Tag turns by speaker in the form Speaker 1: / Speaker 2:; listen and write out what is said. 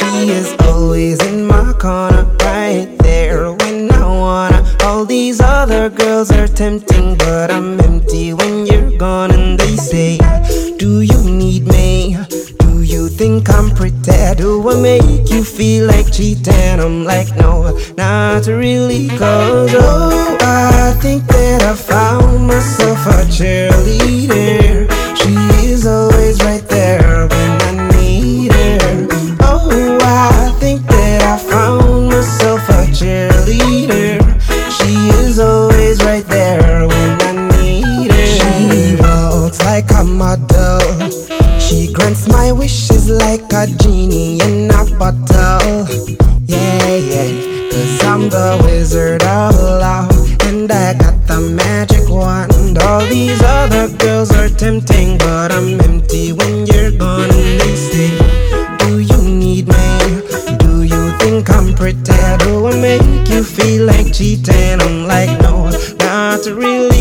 Speaker 1: She is always in my corner, right there when I wanna. All these other girls are tempting, but I'm empty when you're gone. And they say, do you need me? Do you think I'm pretty? Do I make you feel like cheating? I'm like, no, not really. Cause oh, I think that I found myself a cheerleader. She is always right there when I need her. Oh, I think that I found myself a cheerleader. She is always right there when I need her. She walks like a model. She grants my wishes like a genie in a bottle. Yeah, yeah. Cause I'm the wizard of love, and I got the magic wand. All these other girls are tempting, but I'm empty when you're gone. And they say, do you need me? Do you think I'm pretty? Do I make you feel like cheating? I'm like, no, not really.